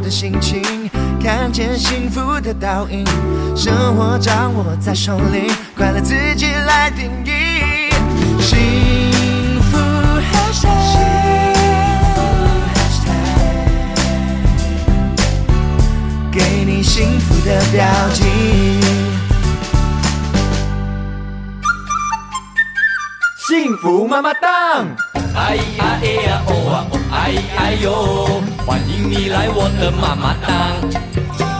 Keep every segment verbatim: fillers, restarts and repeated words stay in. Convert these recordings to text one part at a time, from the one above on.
的心情，看见幸福的倒影，生活掌握在手里，快乐自己来定义。幸福 hashtag， 给你幸福的标记。幸福妈妈档， 哎呀哎呀哦啊哦哎哎呦，欢迎你来我的妈妈档。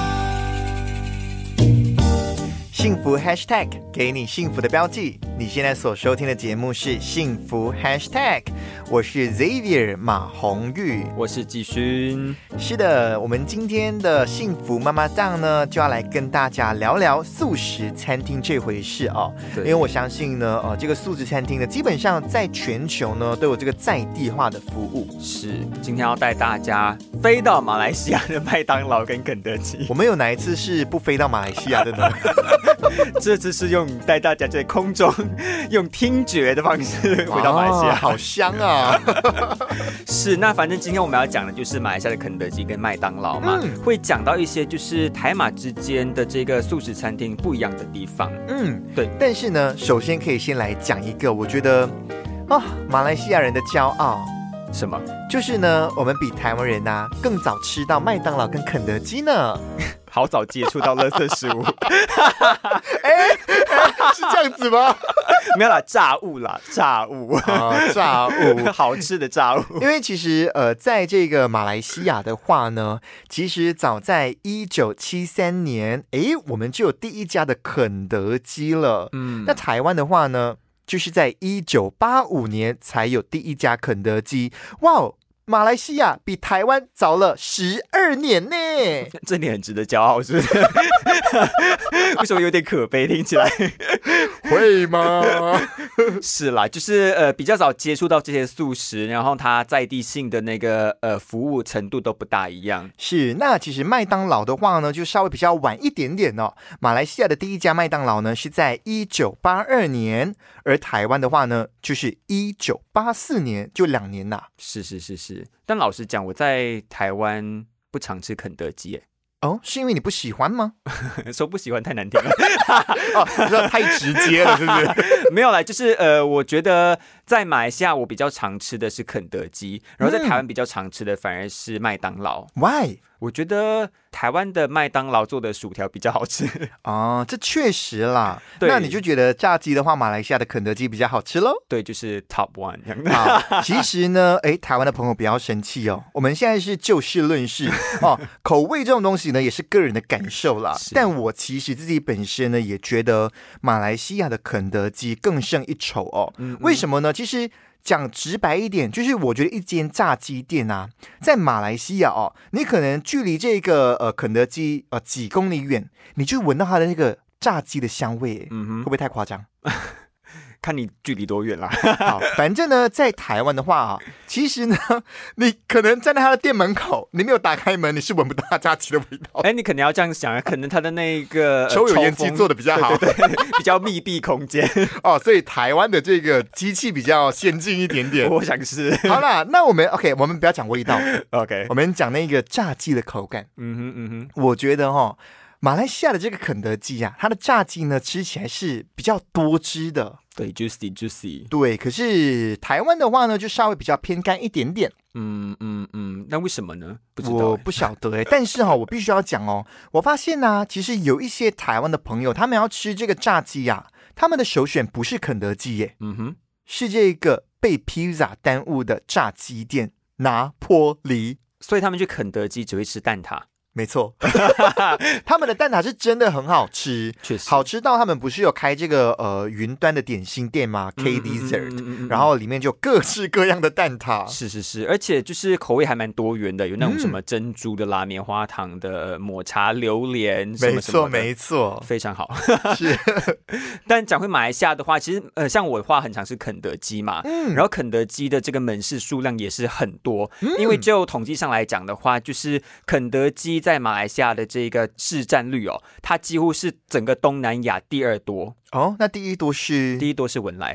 幸福 hashtag 给你幸福的标记。你现在所收听的节目是幸福 hashtag， 我是 Xavier 马红玉， 我是季勋。 是的，我们今天的幸福妈妈档呢，就要来跟大家聊聊素食餐厅这回事哦。因为我相信呢，呃，这个素食餐厅呢，基本上在全球呢都有这个在地化的服务。 是，今天要带大家飞到马来西亚的麦当劳跟肯德基。 我们有哪一次是不飞到马来西亚的呢？ 这次是用带大家在空中用听觉的方式回到马来西亚， 哦、好香啊！ 是，那反正今天我们要讲的就是马来西亚的肯德基跟麦当劳嘛，嗯、会讲到一些就是台马之间的这个素食餐厅不一样的地方。嗯，对。 但是呢，首先可以先来讲一个，我觉得啊、哦，马来西亚人的骄傲。 什么？ 就是呢，我们比台湾人啊更早吃到麦当劳跟肯德基呢。 好早接触到垃圾食物， 哎、欸欸，是这样子吗？ 没有啦，炸物啦，炸物啊、哦，炸物， 好吃的炸物。 因为其实呃，在这个马来西亚的话呢，其实早在一九七三年，哎，我们就有第一家的肯德基了。嗯，那台湾的话呢，就是在一九八五年才有第一家肯德基。哇哦！马来西亚比台湾早了十二年呢， 这点很值得骄傲，是不是？为什么有点可悲？听起来会吗？ 是啦，就是呃比较早接触到这些素食，然后它在地性的那个呃服务程度都不大一样。 是，那其实麦当劳的话呢，就稍微比较晚一点点哦。马来西亚的第一家麦当劳呢是在一九八二年，而台湾的话呢就是一九八四年，就两年呐。 是是是是。但老实讲，我在台湾不常吃肯德基耶。 哦，是因为你不喜欢吗？ 说不喜欢太难听了。 哦，你说太直接了，是不是？ 没有啦，就是呃，我觉得在马来西亚我比较常吃的是肯德基，然后在台湾比较常吃的反而是麦当劳。 Why？ 我觉得台湾的麦当劳做的薯条比较好吃哦，这确实啦。那你就觉得炸鸡的话，马来西亚的肯德基比较好吃咯？ 对，就是 top one 这样。 好，其实呢，哎，台湾的朋友不要生气哦，我们现在是就事论事哦。口味这种东西呢，也是个人的感受啦。但我其实自己本身呢，也觉得马来西亚的肯德基更胜一筹哦。嗯嗯为什么呢？其实。讲直白一点，就是我觉得一间炸鸡店啊，在马来西亚哦，你可能距离这个呃肯德基呃几公里远，你就闻到它的那个炸鸡的香味，嗯哼，会不会太夸张？ 看你距离多远啦。 好，反正呢，在台湾的话啊，其实呢，你可能站在他的店门口，你没有打开门，你是闻不到他炸鸡的味道。 哎，你可能要这样想啊，可能他的那个抽油烟机做的比较好， 对对对，比较密闭空间哦，所以台湾的这个机器比较先进一点点。 我想是。 好啦，那我们 OK， 我们不要讲味道 ，OK， 我们讲那个炸鸡的口感。嗯哼嗯哼，我觉得哈。马来西亚的这个肯德基啊，它的炸鸡呢吃起来是比较多汁的， 对 ，juicy juicy。 对，可是台湾的话呢，就稍微比较偏干一点点。 嗯嗯嗯，那为什么呢？不知道， 我不晓得哎。但是哈、哦，我必须要讲哦，我发现呢、啊，其实有一些台湾的朋友，他们要吃这个炸鸡啊，他们的首选不是肯德基耶，嗯哼，是这个被披萨耽误的炸鸡店拿坡里， 所以他们去肯德基只会吃蛋挞。 没错，他们的蛋挞是真的很好吃， 确实好吃到他们不是有开这个呃云端的点心店吗 ？K Dessert，、嗯嗯嗯嗯、然后里面就各式各样的蛋挞， 是是是，而且就是口味还蛮多元的，有那种什么珍珠的啦、棉花糖的、抹茶榴莲，什么什么的， 没错没错， 非常好。 是， 但讲回马来西亚的话，其实呃像我的话，很常是肯德基嘛，嗯，然后肯德基的这个门市数量也是很多，嗯、因为就统计上来讲的话，就是肯德基在马来西亚的这个市占率哦，它几乎是整个东南亚第二多哦。那第一多是第一多是文莱。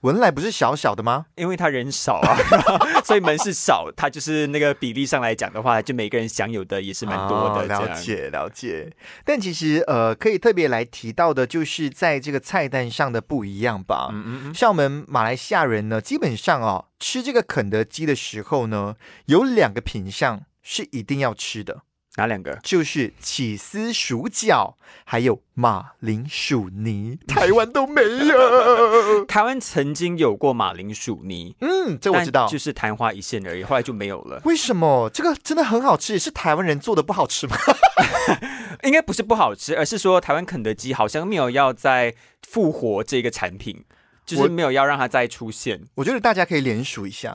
文莱不是小小的吗？ 因为他人少啊，所以门市少，他就是那个比例上来讲的话，就每个人享有的也是蛮多的。 哦、了解了解。但其实呃，可以特别来提到的，就是在这个菜单上的不一样吧。嗯嗯嗯，像我们马来西亚人呢，基本上哦，吃这个肯德基的时候呢，有两个品项是一定要吃的。 哪两个？ 就是起司薯饺，还有马铃薯泥。台湾都没有。 台湾曾经有过马铃薯泥， 嗯，这我知道， 就是昙花一现而已，后来就没有了。 为什么？这个真的很好吃，是台湾人做的不好吃吗？ 应该不是不好吃，而是说台湾肯德基好像没有要再复活这个产品。就是没有要让它再出现。 我觉得大家可以联署一下。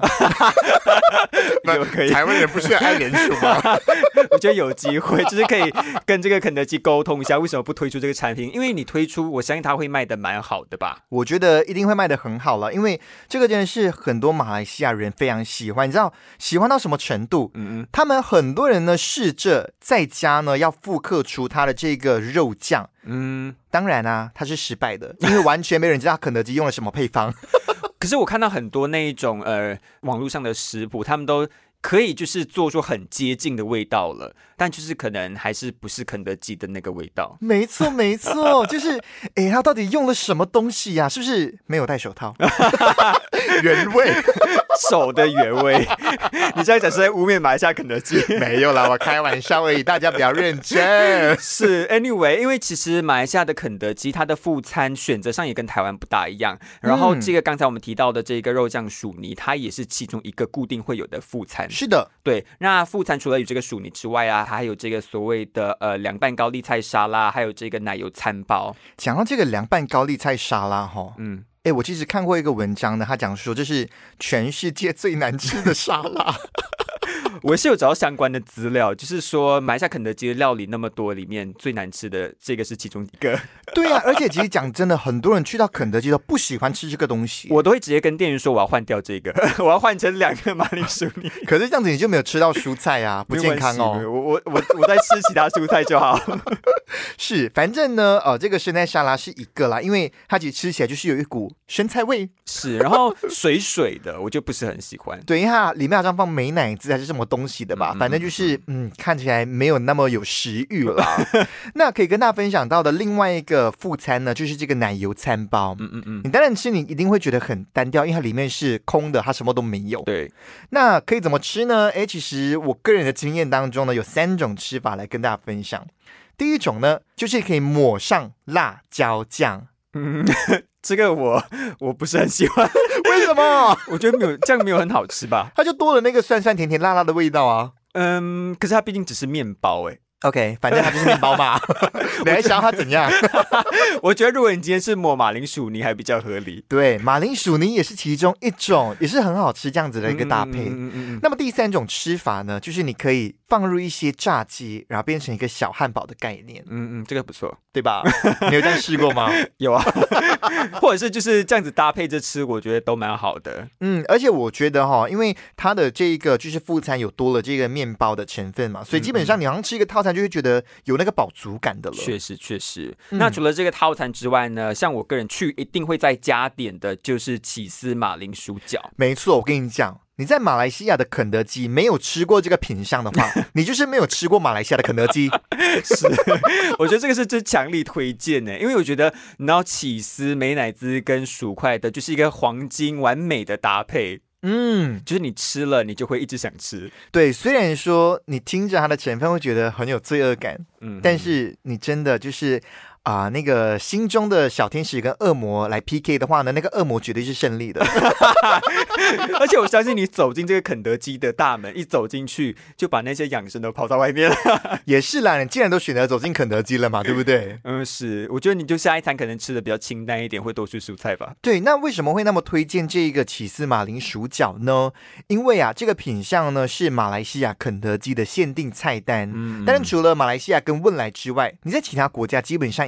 可以， 台湾人不是很爱联署吗？ 我觉得有机会，就是可以跟这个肯德基沟通一下，为什么不推出这个产品？因为你推出，我相信它会卖的蛮好的吧。 我觉得一定会卖的很好了，因为这个真的是很多马来西亚人非常喜欢。你知道喜欢到什么程度？嗯嗯，他们很多人呢试着在家呢要复刻出它的这个肉酱。嗯，当然啊，它是失败的，因为完全没人知道肯德基用了什么配方。 可是我看到很多那一种呃网络上的食谱，他们都可以就是做出很接近的味道了，但就是可能还是不是肯德基的那个味道。 没错没错，就是哎，他到底用了什么东西呀、啊？是不是没有戴手套？原味， 手的原味。你这样讲是在污蔑马来西亚肯德基？ 没有啦，我开玩笑而已，大家不要认真。 是 anyway， 因为其实马来西亚的肯德基它的副餐选择上也跟台湾不大一样，然后这个刚才我们提到的这个肉酱薯泥，它也是其中一个固定会有的副餐。 是的， 对。那副餐除了有这个薯泥之外啊，它还有这个所谓的呃凉拌高丽菜沙拉，还有这个奶油餐包。 讲到这个凉拌高丽菜沙拉哈，嗯。哎，我其实看过一个文章呢，他讲说这是全世界最难吃的沙拉。 我是有找到相关的资料，就是说马来西亚肯德基的料理那么多，里面最难吃的这个是其中一个。 对啊，而且其实讲真的，很多人去到肯德基都不喜欢吃这个东西， 我都会直接跟店员说我要换掉这个，我要换成两个马铃薯泥。 可是这样子你就没有吃到蔬菜啊，不健康哦。 我我我我在吃其他蔬菜就好。 是，反正呢，呃，这个生菜沙拉是一个啦，因为它其实吃起来就是有一股生菜味， 是，然后水水的，我就不是很喜欢。 对，因为它里面好像放美乃滋还是什么东西的吧，嗯、反正就是嗯，看起来没有那么有食欲啦。那可以跟大家分享到的另外一个副餐呢，就是这个奶油餐包。嗯嗯嗯，你当然吃，你一定会觉得很单调，因为它里面是空的，它什么都没有。 对， 那可以怎么吃呢？哎，其实我个人的经验当中呢，有三种吃法来跟大家分享。第一种呢，就是可以抹上辣椒酱。 嗯，这个我我不是很喜欢。 为什么？ 我觉得没有这样没有很好吃吧？ 它就多了那个酸酸甜甜辣辣的味道啊。 嗯，可是它毕竟只是面包哎、欸。 OK， 反正它就是面包嘛。你还想要它怎样？ 我觉得如果你今天是抹马铃薯泥还比较合理。 对，马铃薯泥也是其中一种，也是很好吃这样子的一个搭配。嗯嗯嗯嗯，那么第三种吃法呢，就是你可以放入一些炸鸡，然后变成一个小汉堡的概念。 嗯嗯，这个不错， 对吧？你有这样试过吗？ 有啊，或者是就是这样子搭配着吃，我觉得都蛮好的。 嗯，而且我觉得哈，因为它的这个就是副餐有多了这个面包的成分嘛，所以基本上你好像吃一个套餐就会觉得有那个饱足感的了。 确实确实、嗯、那除了这个套餐之外呢，像我个人去一定会再加点的就是起司马铃薯饺。 没错，我跟你讲，你在马来西亚的肯德基没有吃过这个品项的话，你就是没有吃过马来西亚的肯德基。 是，我觉得这个是最强力推荐的，因为我觉得你知道起司美乃滋跟薯块的就是一个黄金完美的搭配。嗯，就是你吃了你就会一直想吃。 对，虽然说你听着它的成分会觉得很有罪恶感，嗯，但是你真的就是啊、呃，那个心中的小天使跟恶魔来 P K 的话呢，那个恶魔绝对是胜利的。 而且我相信你走进这个肯德基的大门，一走进去就把那些养生都抛在外面了。 也是啦，你既然都选择走进肯德基了嘛，对不对？ 嗯，是。我觉得你就下一餐可能吃的比较清淡一点，会多吃蔬菜吧。 对，那为什么会那么推荐这个起司马铃薯饺呢？因为啊，这个品项呢是马来西亚肯德基的限定菜单。嗯，但是除了马来西亚跟汶莱之外，你在其他国家基本上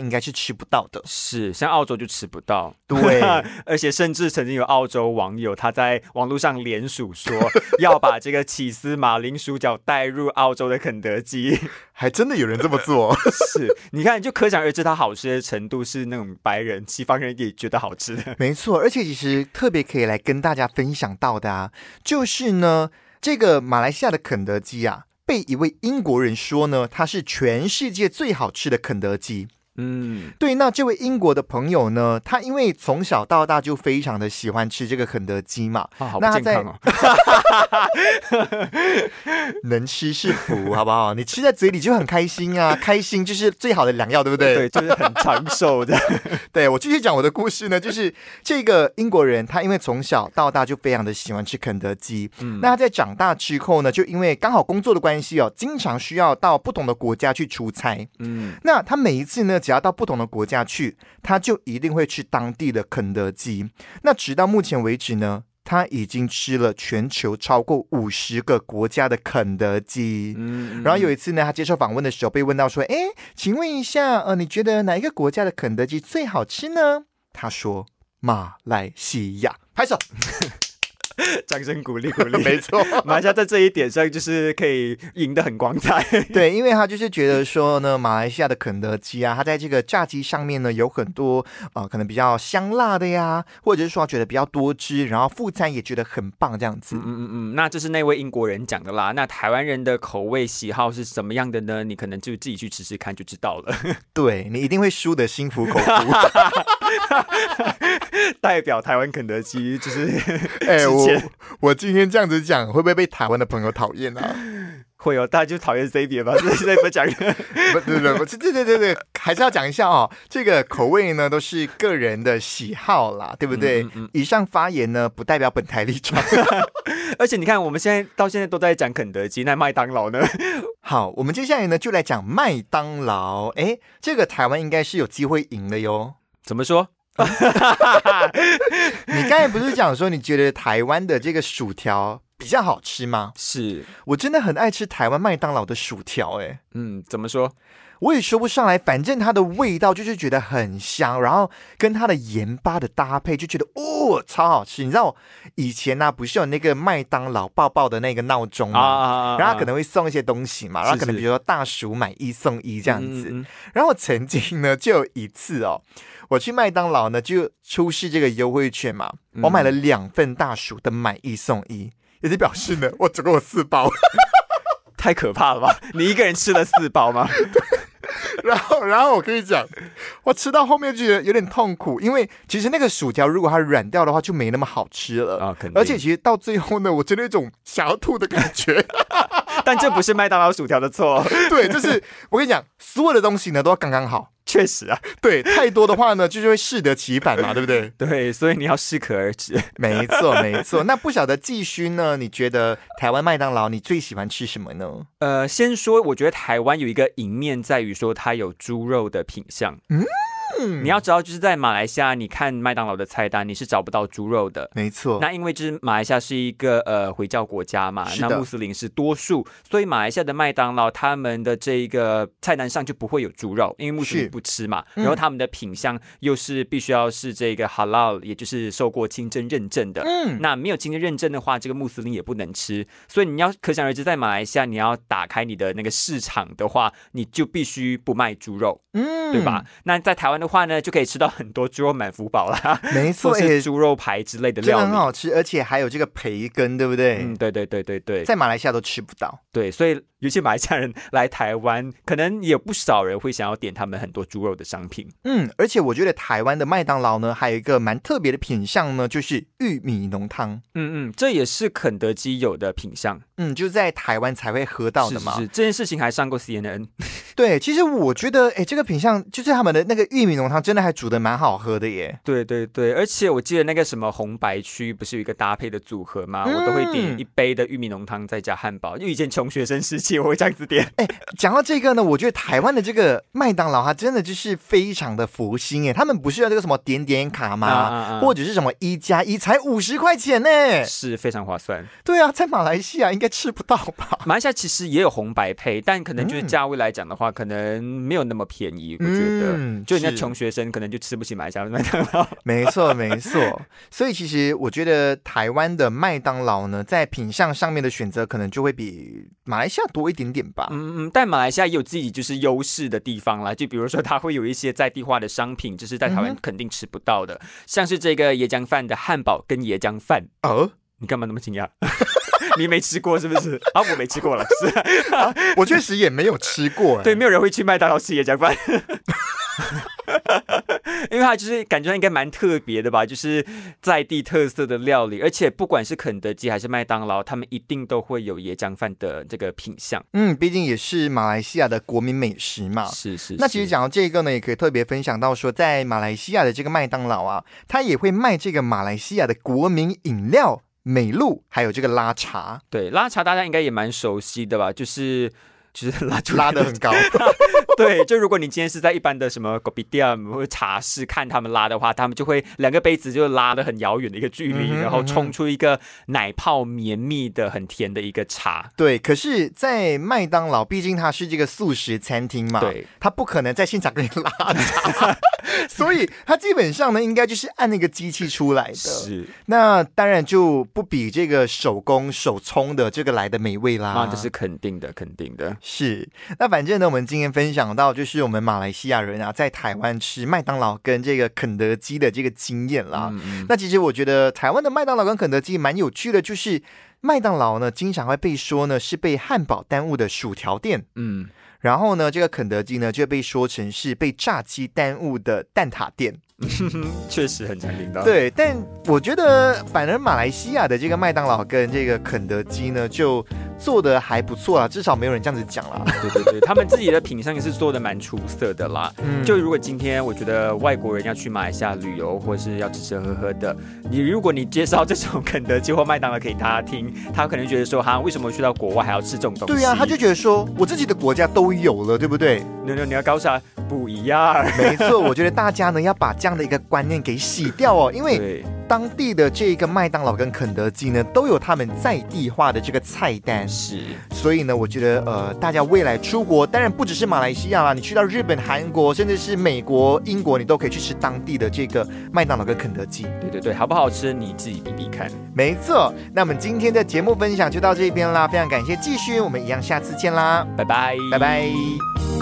应该是吃不到的。 是，像澳洲就吃不到。 对， 而且甚至曾经有澳洲网友他在网络上联署说，要把这个起司马铃薯角带入澳洲的肯德基。 还真的有人这么做。 是，你看就可想而知它好吃的程度是那种白人西方人也觉得好吃的。 没错，而且其实特别可以来跟大家分享到的啊，就是呢这个马来西亚的肯德基啊，被一位英国人说呢，它是全世界最好吃的肯德基。 嗯， 对，那这位英国的朋友呢，他因为从小到大就非常的喜欢吃这个肯德基嘛， 啊、好不健康哦。 能吃是福，好不好？你吃在嘴里就很开心啊，开心就是最好的良药，对不对？ 对，就是很长寿的。 对，我继续讲我的故事呢，就是这个英国人，他因为从小到大就非常的喜欢吃肯德基，嗯，那他在长大之后呢，就因为刚好工作的关系哦，经常需要到不同的国家去出差，嗯，那他每一次呢，只要到不同的国家去，他就一定会吃当地的肯德基。那直到目前为止呢，他已经吃了全球超过五十个国家的肯德基。嗯嗯，然后有一次呢，他接受访问的时候被问到说：“哎，请问一下，呃，你觉得哪一个国家的肯德基最好吃呢？”他说：“马来西亚。”拍手。 掌声鼓励鼓励。 没错， 马来西亚在这一点上就是可以赢得很光彩。 对，因为他就是觉得说呢，马来西亚的肯德基啊，它在这个炸鸡上面呢有很多呃可能比较香辣的呀，或者是说他觉得比较多汁，然后副餐也觉得很棒这样子。 嗯嗯嗯，那这是那位英国人讲的啦。那台湾人的口味喜好是什么样的呢？你可能就自己去吃吃看就知道了。 对，你一定会输得心服口服。 代表台湾肯德基就是， 哎、欸，我我今天这样子讲，会不会被台湾的朋友讨厌啊？ 会哦，大家就讨厌 Z B 吧，这是在不讲。 不，对对不，对对对对，还是要讲一下哦。这个口味呢，都是个人的喜好啦，对不对？嗯嗯嗯，以上发言呢，不代表本台立场。 而且你看，我们现在到现在都在讲肯德基，那麦当劳呢？ 好，我们接下来呢，就来讲麦当劳。哎，这个台湾应该是有机会赢的哟。 怎么说？ 你刚才不是讲说你觉得台湾的这个薯条比较好吃吗？ 是， 我真的很爱吃台湾麦当劳的薯条。哎， 嗯，怎么说？ 我也说不上来，反正它的味道就是觉得很香，然后跟它的盐巴的搭配就觉得哦超好吃。你知道以前呢、啊、不是有那个麦当劳爆爆的那个闹钟吗？啊、然后可能会送一些东西嘛，然后可能比如说大薯买一送一这样子。嗯嗯，然后曾经呢就有一次哦，我去麦当劳呢就出示这个优惠券嘛，我买了两份大薯的买一送一，也就表示呢我总共有四包。 太可怕了吧？你一个人吃了四包吗？ 然后，然后我跟你讲，我吃到后面就觉得有点痛苦，因为其实那个薯条如果它软掉的话，就没那么好吃了啊。而且其实到最后呢，我真的有一种想要吐的感觉。 但这不是麦当劳薯条的错。 对，就是我跟你讲，所有的东西呢都要刚刚好。 确实啊， 对，太多的话呢，就是会适得其反嘛，对不对？ 对，所以你要适可而止。 没错，没错。那不晓得季勋呢？你觉得台湾麦当劳你最喜欢吃什么呢？ 呃，先说，我觉得台湾有一个赢面在于说它有猪肉的品项。嗯。你要知道，就是在马来西亚，你看麦当劳的菜单，你是找不到猪肉的。 没错。 那因为就是马来西亚是一个呃回教国家嘛，那穆斯林是多数，所以马来西亚的麦当劳他们的这个菜单上就不会有猪肉，因为穆斯林不吃嘛。然后他们的品项又是必须要是这个 halal， 也就是受过清真认证的。嗯。那没有清真认证的话，这个穆斯林也不能吃。所以你要可想而知，在马来西亚你要打开你的那个市场的话，你就必须不卖猪肉，嗯，对吧？那在台湾的话呢，就可以吃到很多猪肉满福堡啦， 没错， 或是猪肉排之类的料理， 真的很好吃，而且还有这个培根，对不对？ 嗯，对对对对对， 在马来西亚都吃不到。 对，所以有些马来西亚人来台湾，可能也有不少人会想要点他们很多猪肉的商品。 嗯，而且我觉得台湾的麦当劳呢，还有一个蛮特别的品项呢，就是玉米浓汤。 嗯嗯，这也是肯德基有的品项。 嗯，就在台湾才会喝到的嘛。 是是是，这件事情还上过 C N N。 对，其实我觉得，哎，这个品项就是他们的那个玉米浓汤，真的还煮得蛮好喝的耶。 对对对，而且我记得那个什么红白区不是有一个搭配的组合吗？嗯、我都会点一杯的玉米浓汤再加汉堡，因为以前穷学生时期我会这样子点。 哎，讲到这个呢，我觉得台湾的这个麦当劳它真的就是非常的佛心哎，他们不是有这个什么点点卡吗？啊啊啊或者是什么一加一才五十块钱呢？ 是非常划算。 对啊，在马来西亚应该该吃不到吧？ 马来西亚其实也有红白配，但可能就是价位来讲的话，嗯、可能没有那么便宜。我觉得，嗯、就人家穷学生可能就吃不起马来西亚的麦当劳。 没错，没错。所以其实我觉得台湾的麦当劳呢，在品项上面的选择可能就会比马来西亚多一点点吧。 嗯嗯，但马来西亚也有自己就是优势的地方啦，就比如说它会有一些在地化的商品，就是在台湾肯定吃不到的，嗯、像是这个椰浆饭的汉堡跟椰浆饭。哦，你干嘛那么惊讶？你没吃过是不是？啊，我没吃过了，是、 啊、我确实也没有吃过。 对，没有人会去麦当劳吃椰浆饭。因为它就是感觉应该蛮特别的吧，就是在地特色的料理，而且不管是肯德基还是麦当劳，他们一定都会有椰浆饭的这个品项。 嗯，毕竟也是马来西亚的国民美食嘛。 是 是, 是。 那其实讲到这个呢，也可以特别分享到说，在马来西亚的这个麦当劳啊，它也会卖这个马来西亚的国民饮料美露，还有这个拉茶。 对，拉茶大家应该也蛮熟悉的吧，就是就是拉拉得很高。 对，就如果你今天是在一般的什么 Kopitiam 或者茶室看他们拉的话，他们就会两个杯子就拉得很遥远的一个距离，嗯、然后冲出一个奶泡绵密的很甜的一个茶。 对，可是在麦当劳毕竟它是这个素食餐厅嘛， 对， 它不可能在现场给你拉茶。所以它基本上呢应该就是按那个机器出来的。 是， 那当然就不比这个手工手冲的这个来的美味啦。 啊，这是肯定的肯定的。 是，那反正呢我们今天分享到就是我们马来西亚人啊在台湾吃麦当劳跟这个肯德基的这个经验啦。嗯嗯，那其实我觉得台湾的麦当劳跟肯德基蛮有趣的，就是麦当劳呢经常会被说呢是被汉堡耽误的薯条店。嗯，然后呢这个肯德基呢就被说成是被炸鸡耽误的蛋挞店。 确实很常听到。 对，但我觉得反而马来西亚的这个麦当劳跟这个肯德基呢就做的还不错啦，至少没有人这样子讲啦。 对对对，他们自己的品相也是做的蛮出色的啦。嗯，就如果今天我觉得外国人要去马来西亚旅游或是要吃吃喝喝的，你如果你介绍这种肯德基或麦当劳给他听，他可能觉得说哈，为什么去到国外还要吃这种东西？ 对啊，他就觉得说我自己的国家都有了，对不对？ no no， 你要告诉他不一样。 没错，我觉得大家呢要把这样的一个观念给洗掉哦，因为当地的这个麦当劳跟肯德基呢都有他们在地化的这个菜单。 是， 所以呢我觉得呃大家未来出国，当然不只是马来西亚啦，你去到日本、韩国甚至是美国、英国，你都可以去吃当地的这个麦当劳跟肯德基。 对对对，好不好吃你自己比比看。 没错，那我们今天的节目分享就到这边啦，非常感谢继续，我们一样下次见啦， 拜拜拜拜。